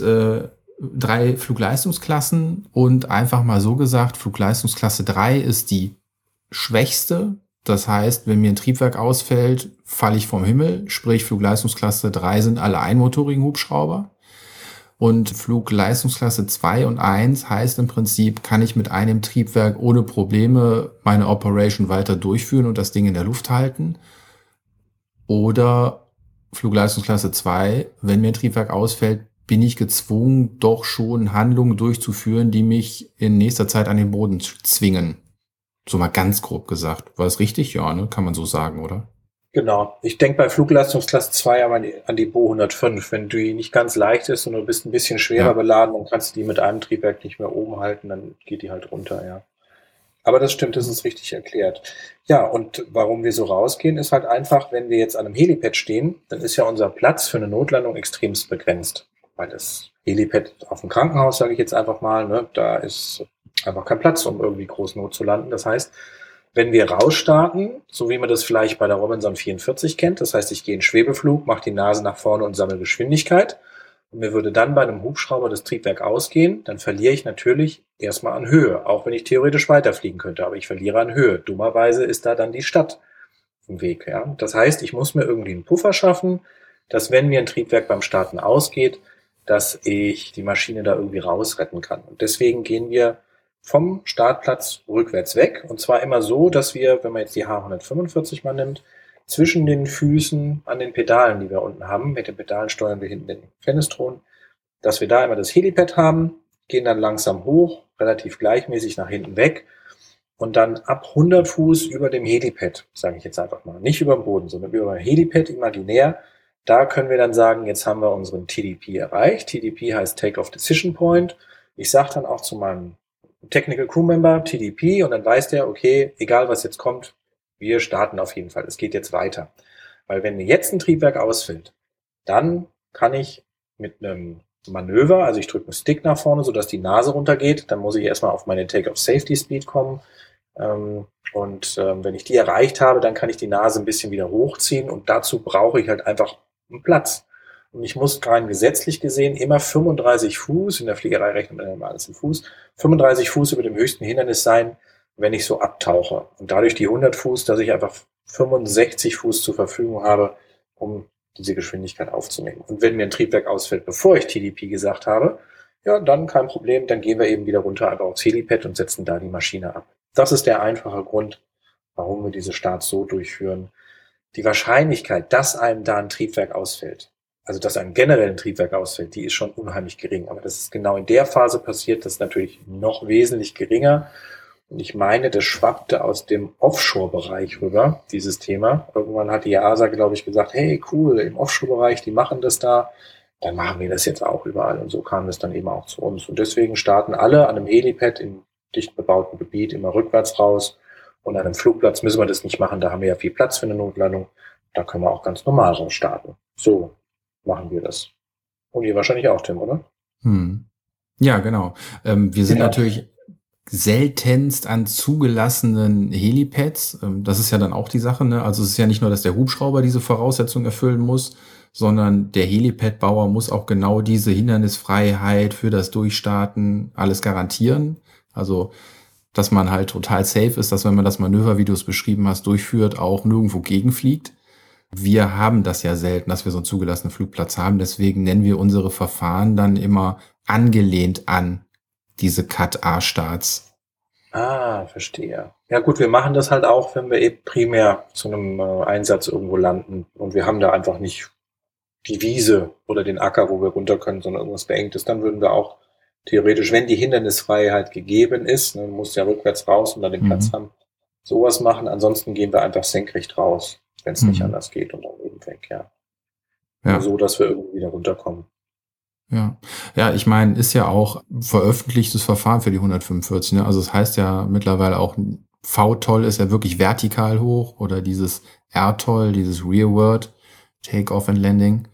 3 Flugleistungsklassen, und einfach mal so gesagt, Flugleistungsklasse 3 ist die schwächste. Das heißt, wenn mir ein Triebwerk ausfällt, falle ich vom Himmel, sprich Flugleistungsklasse 3 sind alle einmotorigen Hubschrauber. Und Flugleistungsklasse 2 und 1 heißt im Prinzip, kann ich mit einem Triebwerk ohne Probleme meine Operation weiter durchführen und das Ding in der Luft halten. Oder Flugleistungsklasse 2, wenn mir ein Triebwerk ausfällt, bin ich gezwungen, doch schon Handlungen durchzuführen, die mich in nächster Zeit an den Boden zwingen. So mal ganz grob gesagt. War es richtig? Ja, ne? Kann man so sagen, oder? Genau. Ich denke bei Flugleistungsklasse 2 aber an die Bo 105. Wenn die nicht ganz leicht ist und du bist ein bisschen schwerer Ja. beladen, dann kannst du die mit einem Triebwerk nicht mehr oben halten, dann geht die halt runter, ja. Aber das stimmt, das ist richtig erklärt. Ja, und warum wir so rausgehen, ist halt einfach, wenn wir jetzt an einem Helipad stehen, dann ist ja unser Platz für eine Notlandung extremst begrenzt. Weil das Helipad auf dem Krankenhaus, sage ich jetzt einfach mal, ne, da ist einfach kein Platz, um irgendwie groß Not zu landen. Das heißt, wenn wir rausstarten, so wie man das vielleicht bei der Robinson 44 kennt, das heißt, ich gehe in Schwebeflug, mache die Nase nach vorne und sammle Geschwindigkeit. Und mir würde dann bei einem Hubschrauber das Triebwerk ausgehen, dann verliere ich natürlich erstmal an Höhe, auch wenn ich theoretisch weiterfliegen könnte, aber ich verliere an Höhe. Dummerweise ist da dann die Stadt im Weg. Ja? Das heißt, ich muss mir irgendwie einen Puffer schaffen, dass wenn mir ein Triebwerk beim Starten ausgeht, dass ich die Maschine da irgendwie rausretten kann. Und deswegen gehen wir vom Startplatz rückwärts weg. Und zwar immer so, dass wir, wenn man jetzt die H145 mal nimmt, zwischen den Füßen an den Pedalen, die wir unten haben, mit den Pedalen steuern wir hinten den Fenestron, dass wir da immer das Helipad haben, gehen dann langsam hoch, relativ gleichmäßig nach hinten weg und dann ab 100 Fuß über dem Helipad, sage ich jetzt einfach mal, nicht über dem Boden, sondern über dem Helipad imaginär, da können wir dann sagen, jetzt haben wir unseren TDP erreicht. TDP heißt Take-Off Decision Point. Ich sage dann auch zu meinem Technical Crew Member TDP und dann weiß der, okay, egal was jetzt kommt, wir starten auf jeden Fall. Es geht jetzt weiter. Weil wenn mir jetzt ein Triebwerk ausfällt, dann kann ich mit einem Manöver, also ich drücke einen Stick nach vorne, sodass die Nase runtergeht, dann muss ich erstmal auf meine Take-Off Safety Speed kommen. Wenn ich die erreicht habe, dann kann ich die Nase ein bisschen wieder hochziehen und dazu brauche ich halt einfach einen Platz. Und ich muss rein gesetzlich gesehen immer 35 Fuß, in der Fliegerei rechnet man immer alles in Fuß, 35 Fuß über dem höchsten Hindernis sein, wenn ich so abtauche. Und dadurch die 100 Fuß, dass ich einfach 65 Fuß zur Verfügung habe, um diese Geschwindigkeit aufzunehmen. Und wenn mir ein Triebwerk ausfällt, bevor ich TDP gesagt habe, ja, dann kein Problem, dann gehen wir eben wieder runter einfach aufs Helipad und setzen da die Maschine ab. Das ist der einfache Grund, warum wir diese Starts so durchführen. Die Wahrscheinlichkeit, dass einem da ein Triebwerk ausfällt, also dass einem generell ein Triebwerk ausfällt, die ist schon unheimlich gering. Aber das ist genau in der Phase passiert, das ist natürlich noch wesentlich geringer. Und ich meine, das schwappte aus dem Offshore-Bereich rüber, dieses Thema. Irgendwann hat die EASA, glaube ich, gesagt, hey, cool, im Offshore-Bereich, die machen das da. Dann machen wir das jetzt auch überall. Und so kam es dann eben auch zu uns. Und deswegen starten alle an einem Helipad im dicht bebauten Gebiet immer rückwärts raus. Und an einem Flugplatz müssen wir das nicht machen. Da haben wir ja viel Platz für eine Notlandung. Da können wir auch ganz normal raus starten. So machen wir das. Und ihr wahrscheinlich auch, Tim, oder? Ja, genau. Wir sind natürlich seltenst an zugelassenen Helipads. Das ist ja dann auch die Sache, ne? Also es ist ja nicht nur, dass der Hubschrauber diese Voraussetzungen erfüllen muss, sondern der Helipad-Bauer muss auch genau diese Hindernisfreiheit für das Durchstarten alles garantieren. Also, dass man halt total safe ist, dass wenn man das Manöver, wie du es beschrieben hast, durchführt, auch nirgendwo gegenfliegt. Wir haben das ja selten, dass wir so einen zugelassenen Flugplatz haben. Deswegen nennen wir unsere Verfahren dann immer angelehnt an diese Cut-A-Starts. Ah, verstehe. Ja gut, wir machen das halt auch, wenn wir eben primär zu einem Einsatz irgendwo landen und wir haben da einfach nicht die Wiese oder den Acker, wo wir runter können, sondern irgendwas Beengtes, dann würden wir auch theoretisch, wenn die Hindernisfreiheit gegeben ist, ne, muss ja rückwärts raus und dann den Platz haben, sowas machen. Ansonsten gehen wir einfach senkrecht raus, wenn es nicht anders geht und dann eben weg, ja. Nur so, dass wir irgendwie wieder runterkommen. Ja, ich meine, ist ja auch veröffentlichtes Verfahren für die 145. Ne? Also es heißt ja mittlerweile auch, VTOL ist ja wirklich vertikal hoch oder dieses RTOL, dieses Rearward, Take-Off and Landing.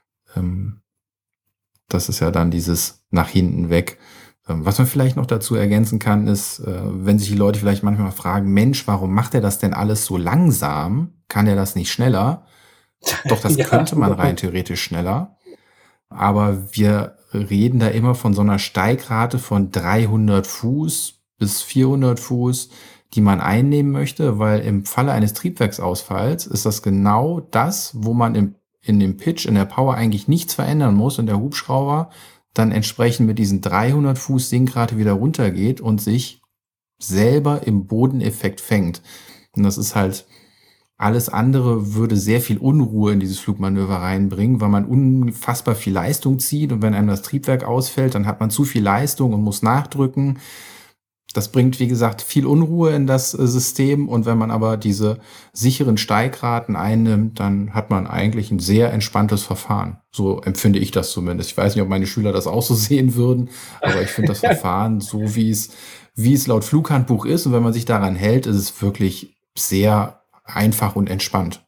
Das ist ja dann dieses nach hinten weg. Was man vielleicht noch dazu ergänzen kann, ist, wenn sich die Leute vielleicht manchmal fragen, Mensch, warum macht er das denn alles so langsam? Kann er das nicht schneller? Doch, das könnte man rein theoretisch schneller. Aber wir reden da immer von so einer Steigrate von 300 Fuß bis 400 Fuß, die man einnehmen möchte, weil im Falle eines Triebwerksausfalls ist das genau das, wo man in dem Pitch, in der Power eigentlich nichts verändern muss und der Hubschrauber dann entsprechend mit diesen 300 Fuß Sinkrate wieder runtergeht und sich selber im Bodeneffekt fängt. Und das ist halt, alles andere würde sehr viel Unruhe in dieses Flugmanöver reinbringen, weil man unfassbar viel Leistung zieht und wenn einem das Triebwerk ausfällt, dann hat man zu viel Leistung und muss nachdrücken. Das bringt, wie gesagt, viel Unruhe in das System und wenn man aber diese sicheren Steigraten einnimmt, dann hat man eigentlich ein sehr entspanntes Verfahren. So empfinde ich das zumindest. Ich weiß nicht, ob meine Schüler das auch so sehen würden, aber ich finde das Verfahren so, wie es laut Flughandbuch ist und wenn man sich daran hält, ist es wirklich sehr einfach und entspannt.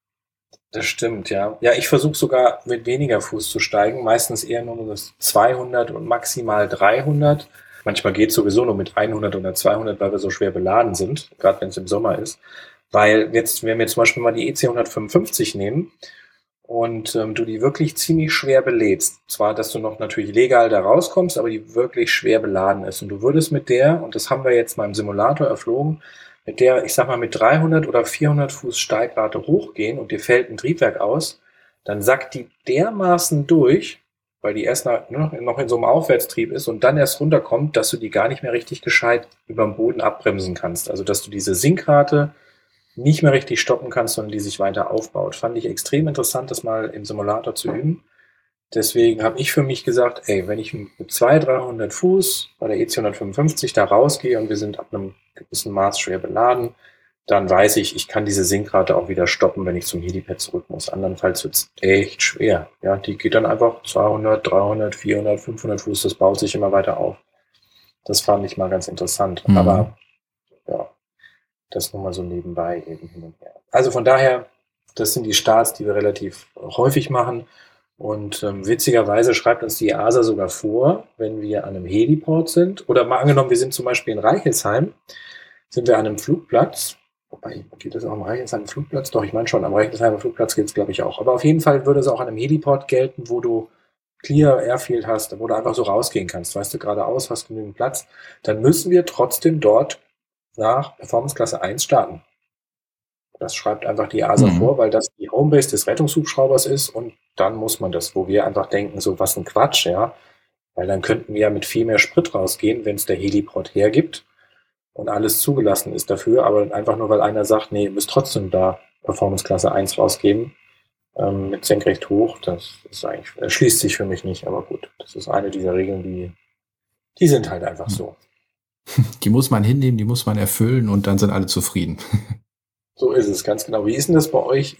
Das stimmt, ja. Ja, ich versuche sogar mit weniger Fuß zu steigen, meistens eher nur das 200 und maximal 300. Manchmal geht es sowieso nur mit 100 oder 200, weil wir so schwer beladen sind, gerade wenn es im Sommer ist. Weil jetzt, wenn wir zum Beispiel mal die EC 155 nehmen und du die wirklich ziemlich schwer belädst, zwar, dass du noch natürlich legal da rauskommst, aber die wirklich schwer beladen ist und du würdest mit der, und das haben wir jetzt mal im Simulator erflogen, mit der, ich sag mal, mit 300 oder 400 Fuß Steigrate hochgehen und dir fällt ein Triebwerk aus, dann sackt die dermaßen durch, weil die erst noch in so einem Aufwärtstrieb ist und dann erst runterkommt, dass du die gar nicht mehr richtig gescheit über dem Boden abbremsen kannst. Also, dass du diese Sinkrate nicht mehr richtig stoppen kannst, sondern die sich weiter aufbaut. Fand ich extrem interessant, das mal im Simulator zu üben. Deswegen habe ich für mich gesagt, ey, wenn ich mit 200, 300 Fuß bei der EC 155 da rausgehe und wir sind ab einem gewissen Maß schwer beladen, dann weiß ich, ich kann diese Sinkrate auch wieder stoppen, wenn ich zum Helipad zurück muss. Andernfalls wird es echt schwer. Ja, die geht dann einfach 200, 300, 400, 500 Fuß, das baut sich immer weiter auf. Das fand ich mal ganz interessant. Aber ja, das nur mal so nebenbei eben hin und her. Also von daher, das sind die Starts, die wir relativ häufig machen. Und witzigerweise schreibt uns die EASA sogar vor, wenn wir an einem Heliport sind. Oder mal angenommen, wir sind zum Beispiel in Reichelsheim, sind wir an einem Flugplatz. Wobei, geht das auch am Reichelsheim Flugplatz? Doch, ich meine schon, am Reichelsheim Flugplatz geht es, glaube ich, auch. Aber auf jeden Fall würde es auch an einem Heliport gelten, wo du Clear Airfield hast, wo du einfach so rausgehen kannst. Weißt du, geradeaus, hast genügend Platz. Dann müssen wir trotzdem dort nach Performance Klasse 1 starten. Das schreibt einfach die EASA vor, weil das die Homebase des Rettungshubschraubers ist und dann muss man das, wo wir einfach denken, so was ein Quatsch, ja, weil dann könnten wir ja mit viel mehr Sprit rausgehen, wenn es der Heliport hergibt und alles zugelassen ist dafür, aber einfach nur, weil einer sagt, nee, ihr müsst trotzdem da Performance Klasse 1 rausgeben, mit senkrecht hoch, das ist eigentlich, erschließt sich für mich nicht, aber gut, das ist eine dieser Regeln, die sind halt einfach so. Die muss man hinnehmen, die muss man erfüllen und dann sind alle zufrieden. So ist es, ganz genau. Wie ist denn das bei euch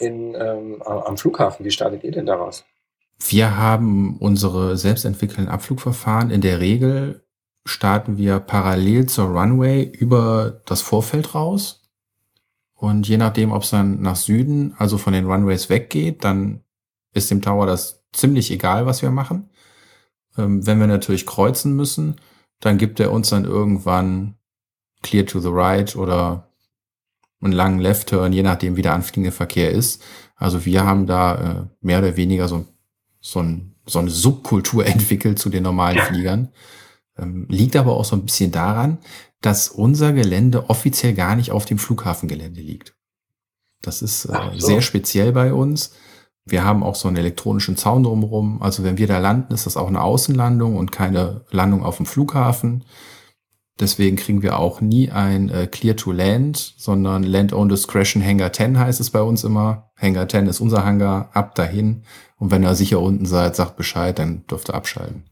am Flughafen? Wie startet ihr denn daraus? Wir haben unsere selbstentwickelten Abflugverfahren. In der Regel starten wir parallel zur Runway über das Vorfeld raus. Und je nachdem, ob es dann nach Süden, also von den Runways weggeht, dann ist dem Tower das ziemlich egal, was wir machen. Wenn wir natürlich kreuzen müssen, dann gibt er uns dann irgendwann Clear to the Right oder einen langen Left-Turn, je nachdem, wie der anfliegende Verkehr ist. Also wir haben da mehr oder weniger so eine Subkultur entwickelt zu den normalen Fliegern. Liegt aber auch so ein bisschen daran, dass unser Gelände offiziell gar nicht auf dem Flughafengelände liegt. Das ist sehr speziell bei uns. Wir haben auch so einen elektronischen Zaun drumherum. Also wenn wir da landen, ist das auch eine Außenlandung und keine Landung auf dem Flughafen. Deswegen kriegen wir auch nie ein Clear to Land, sondern Land on Discretion Hangar 10 heißt es bei uns immer. Hangar 10 ist unser Hangar, ab dahin. Und wenn ihr sicher unten seid, sagt Bescheid, dann dürft ihr abschalten.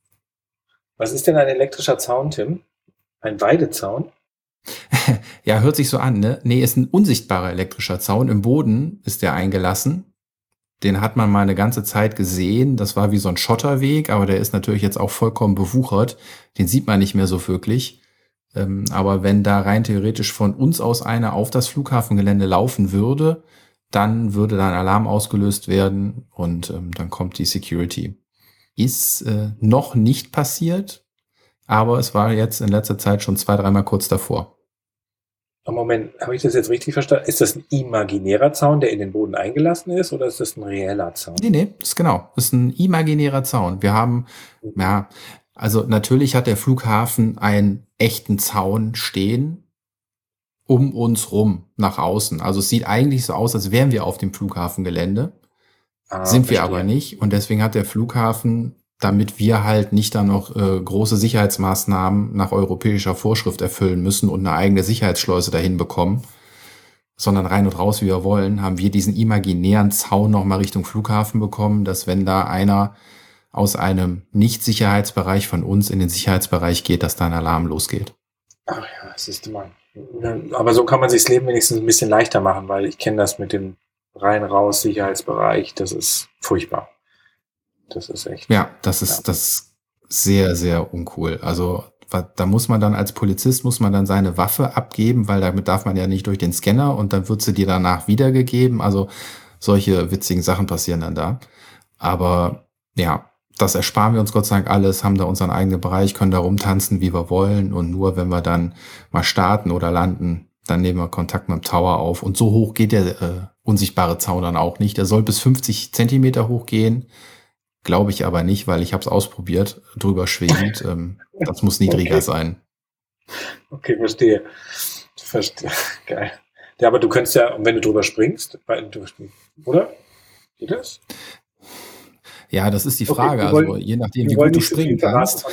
Was ist denn ein elektrischer Zaun, Tim? Ein Weidezaun? Ja, hört sich so an, ne? Nee, ist ein unsichtbarer elektrischer Zaun. Im Boden ist der eingelassen. Den hat man mal eine ganze Zeit gesehen. Das war wie so ein Schotterweg, aber der ist natürlich jetzt auch vollkommen bewuchert. Den sieht man nicht mehr so wirklich. Aber wenn da rein theoretisch von uns aus einer auf das Flughafengelände laufen würde, dann würde da ein Alarm ausgelöst werden und dann kommt die Security. Ist noch nicht passiert, aber es war jetzt in letzter Zeit schon 2-3 Mal kurz davor. Moment, habe ich das jetzt richtig verstanden? Ist das ein imaginärer Zaun, der in den Boden eingelassen ist, oder ist das ein reeller Zaun? Nee, ist genau. Das ist ein imaginärer Zaun. Wir haben, ja, also natürlich hat der Flughafen einen echten Zaun stehen um uns rum nach außen. Also es sieht eigentlich so aus, als wären wir auf dem Flughafengelände. Sind wir aber nicht. Und deswegen hat der Flughafen, damit wir halt nicht dann noch große Sicherheitsmaßnahmen nach europäischer Vorschrift erfüllen müssen und eine eigene Sicherheitsschleuse dahin bekommen, sondern rein und raus, wie wir wollen, haben wir diesen imaginären Zaun noch mal Richtung Flughafen bekommen, dass wenn da einer aus einem Nicht-Sicherheitsbereich von uns in den Sicherheitsbereich geht, dass da ein Alarm losgeht. Ach ja, das ist mal. Aber so kann man sich das Leben wenigstens ein bisschen leichter machen, weil ich kenne das mit dem rein-raus Sicherheitsbereich, das ist furchtbar. Das ist echt. Ja, das ist sehr, sehr uncool. Also da muss man dann als Polizist, muss man dann seine Waffe abgeben, weil damit darf man ja nicht durch den Scanner und dann wird sie dir danach wiedergegeben. Also solche witzigen Sachen passieren dann da. Aber ja, das ersparen wir uns Gott sei Dank alles, haben da unseren eigenen Bereich, können da rumtanzen, wie wir wollen. Und nur wenn wir dann mal starten oder landen, dann nehmen wir Kontakt mit dem Tower auf. Und so hoch geht der unsichtbare Zaun dann auch nicht. Der soll bis 50 Zentimeter hoch gehen. Glaube ich aber nicht, weil ich habe es ausprobiert, drüber schwebend. Das muss niedriger sein. Okay, verstehe. Geil. Ja, aber du könntest ja, wenn du drüber springst, oder? Geht das? Ja, das ist die Frage. Also je nachdem, wie gut du springen kannst.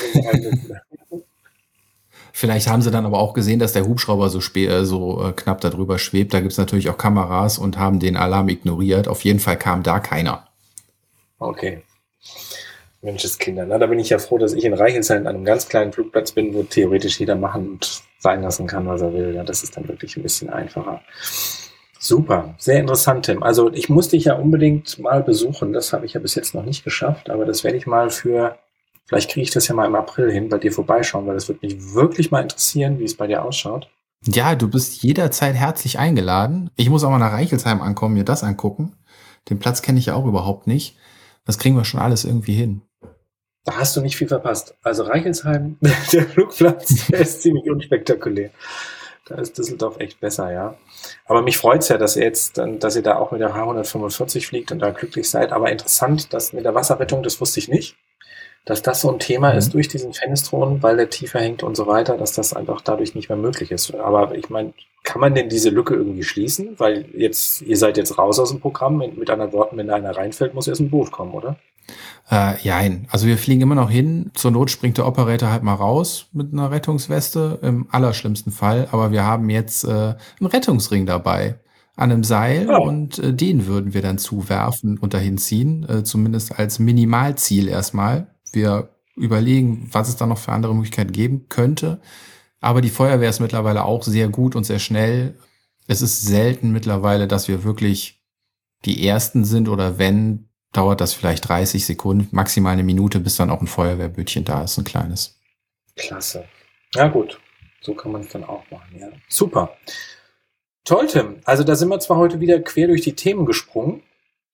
Vielleicht haben sie dann aber auch gesehen, dass der Hubschrauber so knapp da drüber schwebt. Da gibt es natürlich auch Kameras und haben den Alarm ignoriert. Auf jeden Fall kam da keiner. Okay. Menscheskinder. Na, da bin ich ja froh, dass ich in Reichelsheim an einem ganz kleinen Flugplatz bin, wo theoretisch jeder machen und sein lassen kann, was er will. Ja, das ist dann wirklich ein bisschen einfacher. Super, sehr interessant, Tim. Also ich muss dich ja unbedingt mal besuchen. Das habe ich ja bis jetzt noch nicht geschafft, aber das werde ich mal vielleicht kriege ich das ja mal im April hin, bei dir vorbeischauen, weil das würde mich wirklich mal interessieren, wie es bei dir ausschaut. Ja, du bist jederzeit herzlich eingeladen. Ich muss auch mal nach Reichelsheim ankommen, mir das angucken. Den Platz kenne ich ja auch überhaupt nicht. Das kriegen wir schon alles irgendwie hin. Da hast du nicht viel verpasst. Also Reichelsheim, der Flugplatz, der ist ziemlich unspektakulär. Da ist Düsseldorf echt besser, ja. Aber mich freut's ja, dass ihr da auch mit der H145 fliegt und da glücklich seid. Aber interessant, dass mit der Wasserrettung, das wusste ich nicht, dass das so ein Thema ist durch diesen Fenestron, weil der tiefer hängt und so weiter, dass das einfach dadurch nicht mehr möglich ist. Aber ich meine, kann man denn diese Lücke irgendwie schließen? Weil ihr seid jetzt raus aus dem Programm. Mit anderen Worten, wenn da einer reinfällt, muss erst ein Boot kommen, oder? Jein. Also wir fliegen immer noch hin. Zur Not springt der Operator halt mal raus mit einer Rettungsweste, im allerschlimmsten Fall. Aber wir haben jetzt einen Rettungsring dabei an einem Seil und den würden wir dann zuwerfen und dahin ziehen, zumindest als Minimalziel erstmal. Wir überlegen, was es da noch für andere Möglichkeiten geben könnte. Aber die Feuerwehr ist mittlerweile auch sehr gut und sehr schnell. Es ist selten mittlerweile, dass wir wirklich die Ersten sind oder wenn, dauert das vielleicht 30 Sekunden, maximal eine Minute, bis dann auch ein Feuerwehrbötchen da ist, ein kleines. Klasse. Ja gut, so kann man es dann auch machen. Ja. Super. Toll, Tim. Also da sind wir zwar heute wieder quer durch die Themen gesprungen,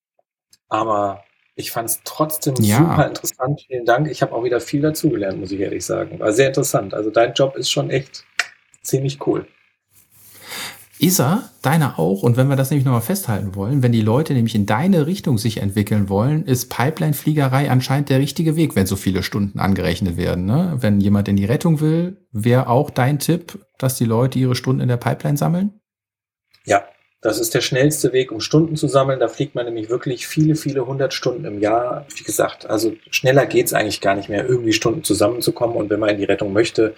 aber ich fand es trotzdem super interessant. Vielen Dank. Ich habe auch wieder viel dazugelernt, muss ich ehrlich sagen. War sehr interessant. Also dein Job ist schon echt ziemlich cool. Ist er, deiner auch. Und wenn wir das nämlich nochmal festhalten wollen, wenn die Leute nämlich in deine Richtung sich entwickeln wollen, ist Pipeline-Fliegerei anscheinend der richtige Weg, wenn so viele Stunden angerechnet werden. Ne? Wenn jemand in die Rettung will, wäre auch dein Tipp, dass die Leute ihre Stunden in der Pipeline sammeln? Ja, das ist der schnellste Weg, um Stunden zu sammeln. Da fliegt man nämlich wirklich viele, viele 100 Stunden im Jahr. Wie gesagt, also schneller geht's eigentlich gar nicht mehr, irgendwie Stunden zusammenzukommen. Und wenn man in die Rettung möchte,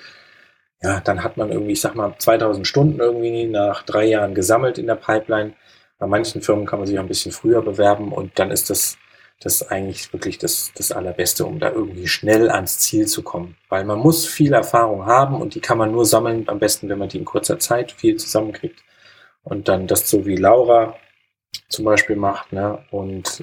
ja, dann hat man irgendwie, ich sag mal, 2000 Stunden irgendwie nach 3 Jahren gesammelt in der Pipeline. Bei manchen Firmen kann man sich auch ein bisschen früher bewerben und dann ist das eigentlich wirklich das Allerbeste, um da irgendwie schnell ans Ziel zu kommen. Weil man muss viel Erfahrung haben und die kann man nur sammeln, am besten, wenn man die in kurzer Zeit viel zusammenkriegt. Und dann das so wie Laura zum Beispiel macht, ne? Und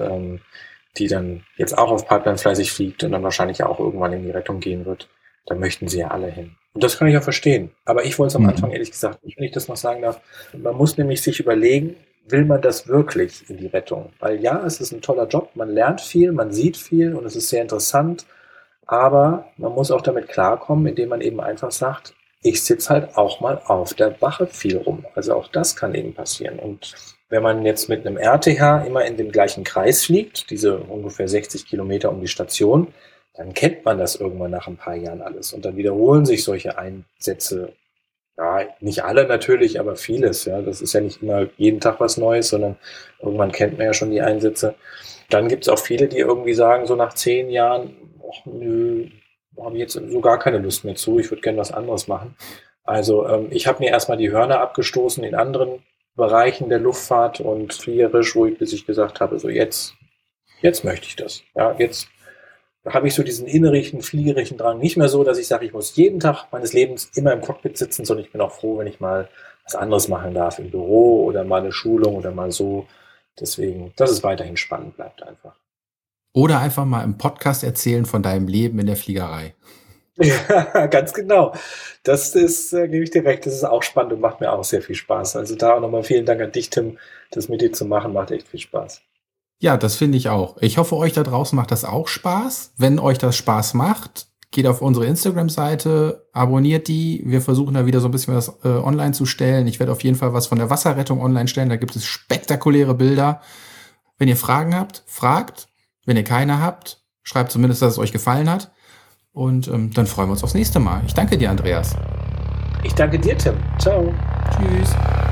die dann jetzt auch auf Pipeline fleißig fliegt und dann wahrscheinlich auch irgendwann in die Rettung gehen wird. Da möchten sie ja alle hin. Und das kann ich auch verstehen. Aber ich wollte es am Anfang ehrlich gesagt nicht, wenn ich das noch sagen darf. Man muss nämlich sich überlegen, will man das wirklich in die Rettung? Weil ja, es ist ein toller Job, man lernt viel, man sieht viel und es ist sehr interessant. Aber man muss auch damit klarkommen, indem man eben einfach sagt, ich sitze halt auch mal auf der Wache viel rum. Also auch das kann eben passieren. Und wenn man jetzt mit einem RTH immer in dem gleichen Kreis fliegt, diese ungefähr 60 Kilometer um die Station, dann kennt man das irgendwann nach ein paar Jahren alles. Und dann wiederholen sich solche Einsätze. Ja, nicht alle natürlich, aber vieles. Ja, das ist ja nicht immer jeden Tag was Neues, sondern irgendwann kennt man ja schon die Einsätze. Dann gibt es auch viele, die irgendwie sagen, so nach 10 Jahren, ach, nö, habe ich jetzt so gar keine Lust mehr zu, ich würde gerne was anderes machen. Also ich habe mir erstmal die Hörner abgestoßen in anderen Bereichen der Luftfahrt und fliegerisch, bis ich gesagt habe, so jetzt möchte ich das. Ja, jetzt habe ich so diesen innerlichen, fliegerischen Drang nicht mehr so, dass ich sage, ich muss jeden Tag meines Lebens immer im Cockpit sitzen, sondern ich bin auch froh, wenn ich mal was anderes machen darf im Büro oder mal eine Schulung oder mal so. Deswegen, dass es weiterhin spannend bleibt einfach. Oder einfach mal im Podcast erzählen von deinem Leben in der Fliegerei. Ja, ganz genau. Das ist, gebe ich dir recht, das ist auch spannend und macht mir auch sehr viel Spaß. Also da auch nochmal vielen Dank an dich, Tim, das mit dir zu machen, macht echt viel Spaß. Ja, das finde ich auch. Ich hoffe, euch da draußen macht das auch Spaß. Wenn euch das Spaß macht, geht auf unsere Instagram-Seite, abonniert die. Wir versuchen da wieder so ein bisschen was online zu stellen. Ich werde auf jeden Fall was von der Wasserrettung online stellen. Da gibt es spektakuläre Bilder. Wenn ihr Fragen habt, fragt. Wenn ihr keine habt, schreibt zumindest, dass es euch gefallen hat. Und dann freuen wir uns aufs nächste Mal. Ich danke dir, Andreas. Ich danke dir, Tim. Ciao. Tschüss.